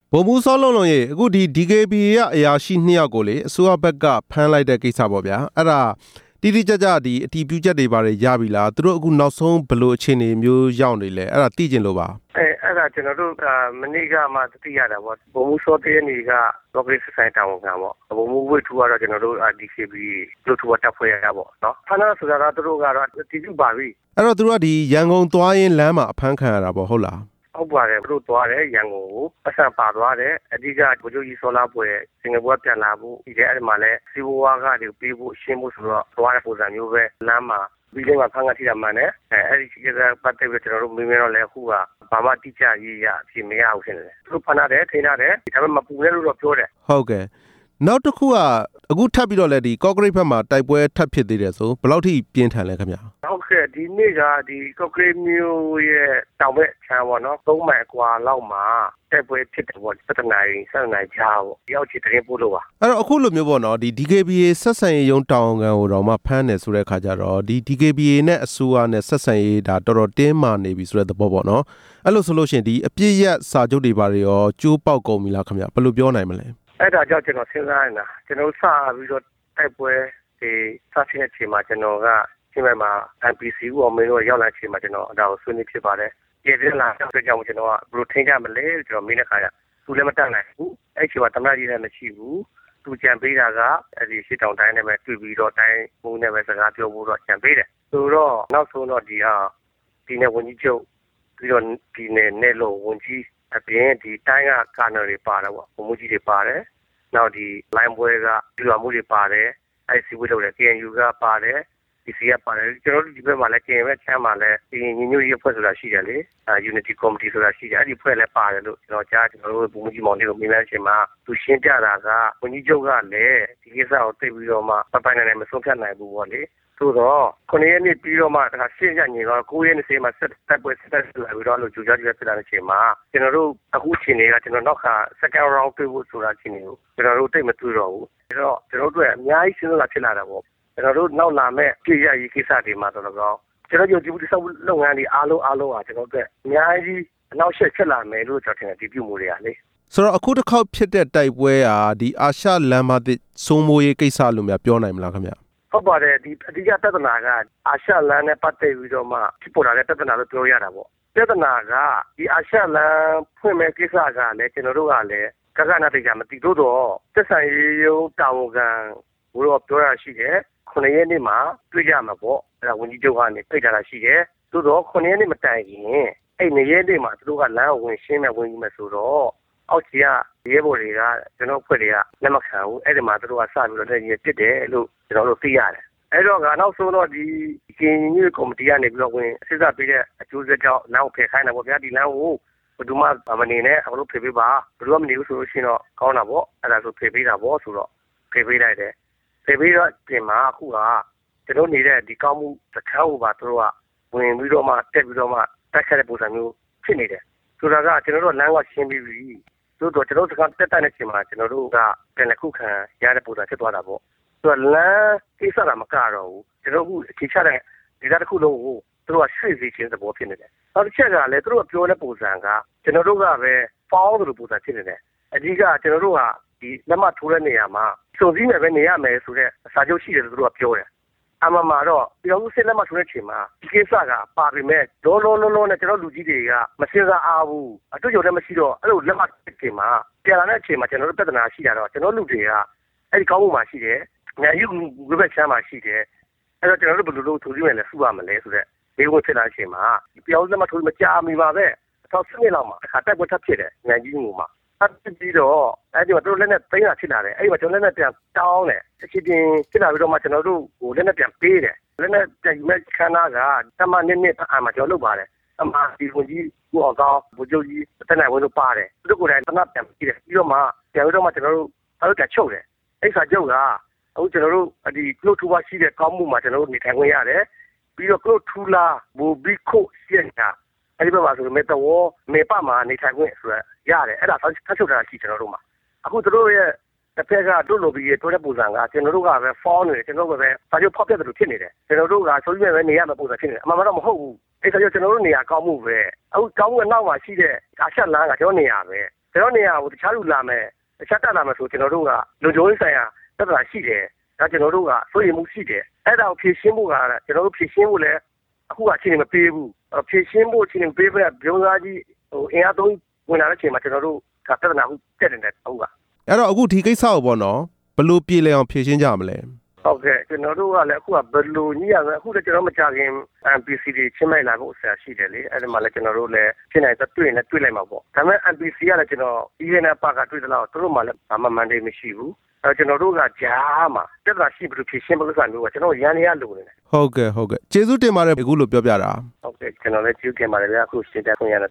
ဗိုလ်မှူးစောလုံးလုံးရေအခုဒီ DKBA ကအရာရှိ2ယောက်ကိုလေအစိုးရဘက်ကဖမ်းလိုက်တဲ့ကိစ္စပေါ့ဗျာအဲ့ဒါတိတိကျကျဒီအတီးပြုချက်တွေပါတယ်ရပြီလားသူတို့အခုနောက်ဆုံးဘယ်လိုအခြေအနေမျိုးရောက်နေလဲအဲ့ဒါသိကျင်လို့ပါအဲ့ဒါကျွန်တော်တို့မနေ့ကမှသိရတာပေါ့ဗိုလ်မှူးစောတရနေက corporate society တာဝန်ခံပေါ့ဗိုလ်မှူးဝိထူကတော့ကျွန်တော်တို့ DKBA လို့ထူတပ်ဖွဲ့ရတာပေါ့နော်ဖမ်းတာဆိုတာတော့သူတို့ကတော့တည်ပြုပါပြီအဲ့တော့သူတို့ကဒီရန်ကုန်သွားရင်လမ်းမှာအဖမ်းခံရတာပေါ့ဟုတ်လားဟုတ်ပါတယ်သူတို့သွားတယ်ရန်ကုန်ကိုပတ်စံပါသွားတယ်အဓိကဗိုလ်ချုပ်ကြီးစောလာပွဲစင်ကာပူပြန်လာဖို့ဒီအဲ့ဒီမှာလဲစီဘိုဝါကတွေပေးဖို့ရှင်းဖို့ဆိုတော့သွားတဲ့ပုံစံမျိုးပဲလမ်းမှာပြီးတော့ဖမ်းကတိတာမှန်တယ်အဲ့ဒီကိစ္စပတ်သက်ပြီးကျွန်တော်တို့မေးမြန်းတော့လဲအခုကဘာမှတိကျရေးရအဖြစ်မရဘူးဖြစ်နေတယ်သူတို့ဖမ်းရတယ်ထိန်းရတယ်ဒါပေမဲ့မပူလဲလို့တော့ပြောတယ်ဟုတ်ကဲ့နောက်တစ်ခုကအခုထပ်ပြီးတော့လဲဒီ concrete ဘက်မှာတိုက်ပွဲထပ်ဖြစ်သေးတယ်ဆိုဘယ်လောက်ထိပြင်းထန်လဲခင်ဗျာဟုတ်ကဲ့ဒီနေ့ကဒီ concrete မျိုးရဲ့တောင်ဘက်ခြမ်းပေါ့နော်3မိုင်ကွာလောက်မှာတိုက်ပွဲဖြစ်တယ်ပေါ့7နာရီ7နာရီကြားပေါ့ရောက်ချင်တင်ပို့လို့ပါအဲ့တော့အခုလိုမျိုးပေါ့နော်ဒီ DKBA ဆက်ဆံရေးရုံးတောင်ခံကိုတော့မှဖမ်းတယ်ဆိုတဲ့ခါကျတော့ဒီ DKBA နဲ့အစိုးရနဲ့ဆက်ဆံရေးဒါတော်တော်တင်းမာနေပြီဆိုတဲ့သဘောပေါ့နော်အဲ့လိုဆိုလို့ရှိရင်ဒီအပြစ်ရက်စာချုပ်တွေဘာတွေရောကျိုးပေါက်ကုန်ပြီလားခင်ဗျာဘယ်လိုပြောနိုင်မလဲအဲ့ဒါကြောင့်ကျွန်တော်စဉ်းစားနေတာကျွန်တော်စပြီးတော့တိုက်ပွဲဒီစဖြစ်တဲ့အချိန်မှာကျွန်တော်ကဒီဘက်မှာ NPC ဦးအောင်မင်းတို့ရောက်လာချိန်မှာကျွန်တော်ဒါကိုဆွေးနွေးဖြစ်ပါတယ်ကျေးဇူးလားဆိုကြအောင်ကျွန်တော်ကဘယ်လိုထင်ကြမလဲကျွန်တော်မင်းတဲ့ခါကျသူလည်းမတတ်နိုင်ဘူးအဲ့ချိန်မှာသမဏကြီးလည်းမရှိဘူးသူကြံပေးတာကအဲ့ဒီရှစ်တောင်တိုင်းနဲ့ပဲတွေ့ပြီးတော့တိုင်းမှုနဲ့ပဲစကားပြောဖို့တော့ကြံပေးတယ်ဆိုတော့နောက်ဆုံးတော့ဒီနယ်ဝန်ကြီးချုပ်ပြီးတော့ဒီနယ်လို့ဝန်ကြီးအပြင်ဒီတိုင်းကကာနယ်တွေပါတယ်ပေါ့ဘုံမှုကြီးတွေပါတယ်နောက်ဒီ line ပွဲကဒီလိုမှုတွေပါတယ်အဲ့စီဝတ်လုပ်တယ် KNU ကပါတယ်ဒီစီကပါတယ်ကျွန်တော်တို့ဒီဘက်မှာလည်း KNU ပဲချမ်းမှာလည်းဒီညီညွတ်ရေးအဖွဲ့ဆိုတာရှိတယ်လေUnity Committee ဆိုတာရှိတယ်အဲ့ဒီအဖွဲ့လည်းပါတယ်လို့ကျွန်တော်ကြားကျွန်တော်တို့ဘုံမှုကြီးမောင်လေးကိုမြင်တဲ့အချိန်မှာသူရှင်းပြတာကဝန်ကြီးချုပ်ကလည်းဒီကိစ္စကိုသိပြီးတော့မှပိုင်နိုင်မဆုံးဖြတ်နိုင်ဘူးပေါ့လေဆိုတော့9ရက်နေ့ပြီးတော့မှဒါရှင်းရညီတော့9ရက်နေ့စေးမှာဆက်တက်ပွဲဆက်လာပြီးတော့လို့ကြိုးကြားကြဖြစ်လာတဲ့အချိန်မှာကျွန်တော်တို့အခုချိန်တွေကကျွန်တော်နောက်ခါ second round တွေ့ဖို့ဆိုတာချိန်တွေကိုကျွန်တော်တို့တိတ်မတွေ့တော့ဘူးအဲ့တော့ကျွန်တော်တို့အများကြီးစဉ်းစားဖြစ်လာတာပေါ့ကျွန်တော်တို့နောက်လာမဲ့ပြည်ရရေးကိစ္စတွေမှာတော့ကျွန်တော်ဒီဒီဆောက်လုပ်ငန်းတွေအားလုံးဟာကျွန်တော်တို့အများကြီးအနောက်ရှက်ဖြစ်လာမယ်လို့ကျွန်တော်ထင်တယ်ဒီပြုမှုတွေကလေဆိုတော့အခုတစ်ခေါက်ဖြစ်တဲ့တိုက်ပွဲဟာဒီအာရှလမ်းမသစ်စိုးမိုးရေးကိစ္စလို့များပြောနိုင်မလားခင်ဗျဟုတ်ပါတယ်ဒီအဓိကပြဿနာကအာရှလမ်းနဲ့ပတ်သက်ပြီးတော့မှဖြစ်ပေါ်လာတဲ့ပြဿနာလို့ပြောရတာပေါ့ပြဿနာကဒီအာရှလမ်းဖွင့်မဲ့ကိစ္စကလည်းကျွန်တော်တို့ကလည်းကကနာတိတ်ကမသိတော့သက်ဆိုင်ရေးရုံးတာဝန်ခံဘိုးတော်ပြောရရှိတယ်9ရက်နေ့မှာတွေ့ကြမှာပေါ့အဲ့ဒါဝန်ကြီးချုပ်ကနေဖိတ်ထားတာရှိတယ်သို့တော့9ရက်နေ့မတိုင်ခင်အဲ့9ရက်နေ့မှာသူတို့ကလမ်းကိုဝင်ရှင်းမယ်ဝင်ကြီးမယ်ဆိုတော့အောက်ကြီးကရဲဘော်တွေကကျွန်တော်ဖွဲ့တွေကလက်မခံဘူးအဲ့ဒီမှာသူတို့ကစပြီးတော့လက်ကြီးပြစ်တယ်လို့ကျွန်တော်တို့သိရတယ်အဲ့တော့ကနောက်ဆုံးတော့ဒီကင်းညီကော်မတီကနေပြီးတော့ဝင်စစ်စားပေးတဲ့အကျိုးဆက်ကြောင့်လမ်းကိုဖယ်ခိုင်းတာပေါ့ဗျာဒီလမ်းကိုဘယ်သူမှမနေနဲ့အခုလို့ဖယ်ပေးပါဘယ်သူမှမနေဘူးဆိုလို့ရှိရင်တော့ကောင်းတာပေါ့အဲ့ဒါဆိုဖယ်ပေးတာပေါ့ဆိုတော့ဖယ်ပေးလိုက်တယ်ဖယ်ပေးတော့ပြင်မှာအခုကကျွန်တော်နေတဲ့ဒီကောင်းမှုစခန်းကိုပါသူတို့ကဝင်ပြီးတော့မှတက်ပြီးတော့မှတက်ခတ်တဲ့ပုံစံမျိုးဖြစ်နေတယ်ဆိုတာကကျွန်တော်တို့လမ်းကရှင်းပြီးပြီတို့တော့ကျွန်တော်တို့ကတက်တဲ့ချိန်မှာကျွန်တော်တို့ကပြန်လက်ခုခံရတဲ့ပုံစံဖြစ်သွားတာပေါ့သူကလမ်းကိစ္စကမကတော့ဘူးကျွန်တော်တို့အခြေချတဲ့ဒေသတစ်ခုလုံးကိုသူတို့ကရွှေ့စီခြင်းသဘောဖြစ်နေတယ်နောက်တစ်ချက်ကလည်းသူတို့ကပြောတဲ့ပုံစံကကျွန်တော်တို့ကပဲပေါင်းလို့ပုံစံဖြစ်နေတယ်အဓိကကျွန်တော်တို့ကဒီလက်မှတ်ထိုးတဲ့နေရာမှာစုံစည်းမယ်ပဲနေရမယ်ဆိုတဲ့စာချုပ်ရှိတယ်လို့သူတို့ကပြောတယ်အမှန်မှာတော့ပြောလို့စစ်လက်မှတ်ထိုးတဲ့ချိန်မှာဒီကိစ္စကပါပေမဲ့လောနဲ့ကျွန်တော်လူကြီးတွေကမစင်စားအားဘူးအတွေ့အကြုံလည်းမရှိတော့အဲ့လိုလက်မှတ်ချိန်မှာပြန်လာတဲ့အချိန်မှာကျွန်တော်တို့ပြဿနာရှိတာတော့ကျွန်တော်လူတွေကအဲ့ဒီကောင်းမှုမှရှိတယ်ညာယူဝိဘက်ချမ်းမှရှိတယ်အဲ့တော့ကျွန်တော်တို့ဘယ်လိုလုပ်ထိုးပြီးမယ်လဲစုရမလဲဆိုတဲ့ဒီကိုဖြစ်လာတဲ့အချိန်မှာပြောင်းလက်မှတ်ထိုးမကြမီပါပဲ1000လောက်မှာအခါတက်ပွဲထပ်ဖြစ်တယ်ညာကြီးငူမှာအဲ့ဒီတော့အဲ့ဒီမှာတို့လည်းနဲ့သိမ်းတာဖြစ်လာတယ်အဲ့ဒီမှာကျွန်တော်လည်းနဲ့ပြန်တောင်းတယ်အချင်းချင်းဖြစ်လာပြီးတော့မှကျွန်တော်တို့ဟိုလည်းနဲ့ပြန်ပေးတယ်လည်းနဲ့ပြန်ယူမဲ့ခန္ဓာကတမနစ်အာမှာကျွန်တော်လုပ်ပါတယ်အမှဒီဝန်ကြီးကိုအောင်ကောင်းဘုချုပ်ကြီးတက်နိုင်ဝင်လို့ပါတယ်သူတို့ကိုယ်တိုင်တနပ်ပြန်ပြီးတယ်ပြီးတော့မှပြန်ပြီးတော့မှကျွန်တော်တို့အဲ့လိုချုပ်တယ်အဲ့စာချုပ်ကအခုကျွန်တော်တို့ဒီကလုတ်ထူပါရှိတဲ့ကောင်းမှုမှာကျွန်တော်တို့နေထိုင်ခွင့်ရတယ်ပြီးတော့ကလုတ်ထူလာဘူဘီခိုရှင်းတာအဲ့ဒီဘက်မှာဆိုမေတ္တဝမေပမှာနေထိုင်ခွင့်ဆိုရရတယ်အဲ့ဒါဆက်ချုပ်တာရှိကျွန်တော်တို့မှာအခုတို့ရဲ့တစ်ဖက်ကတို့လိုပြီးတိုးတဲ့ပုံစံကကျွန်တော်တို့ကပဲဖောင်းနေတယ်ကျွန်တော်တို့ကပဲစာချုပ်ဖောက်ပြတယ်လို့ဖြစ်နေတယ်ကျွန်တော်တို့ကဆိုပြီးပဲနေရမယ့်ပုံစံဖြစ်နေတယ်အမှန်တော့မဟုတ်ဘူးအဲ့ဒါကြောင့်ကျွန်တော်တို့နေရာကောင်းမှုပဲအခုကောင်းမှုအနောက်မှာရှိတဲ့အာရှလမ်းကကျွန်တော်နေရာပဲကကျွန်တော်နေရာကိုတခြားလူလာမယ်တခြားတက်လာမယ်ဆိုကျွန်တော်တို့ကလူကြိုးဆိုင်ရာပြဿနာရှိတယ်ဒါကျွန်တော်တို့ကစိုးရိမ်မှုရှိတယ်အဲ့ဒါကိုဖြေရှင်းဖို့ကကျွန်တော်တို့ဖြေရှင်းဖို့လည်းအခုအချိန်မပေးဘူးဖြေရှင်းဖို့အချိန်ပေးပြပြုံးသားကြီးအင်အားသုံးဝင်လာတဲ့အချိန်မှာကျွန်တော်တို့ကပြဿနာကိုတက်နေတယ်ဟုတ်ကအဲ့တော့အခုဒီကိစ္စကိုပေါ့နော်ဘယ်လိုပြေလည်အောင်ဖြေရှင်းကြမလဲဟုတ်ကဲ့ကျွန်တော်တို့ကလည်းအခုကဘယ်လိုညရလဲအခုလည်းကျွန်တော်မကြခင် MPC တွေချင်းမိုက်လာဖို့ဆရာရှိတယ်လေအဲ့ဒီမှာလည်းကျွန်တော်တို့လည်းဖြစ်နိုင်တဲ့တွေ့ရင်လည်းတွေ့လိုက်မှာပေါ့ဒါပေမဲ့ MPC ကလည်းကျွန်တော်ဒီနေ့ပါကတွေ့တယ်လို့သူတို့မှလည်းဘာမှမန်ဒေးမရှိဘူးကျွန်တော်တို့ကကြားမှာပြဿနာရှိပြီးဖြေရှင်းဖို့ဆိုတာမျိုးကကျွန်တော်ရန်ရလိုနေတယ်ဟုတ်ကဲ့ကျေးဇူးတင်ပါတယ်အခုလိုပြောပြတာဟုတ်ကဲ့ကျွန်တော်လည်းကျေးဇူးတင်ပါတယ်ဗျာအခုရှင်းပြခွင့်ရတဲ့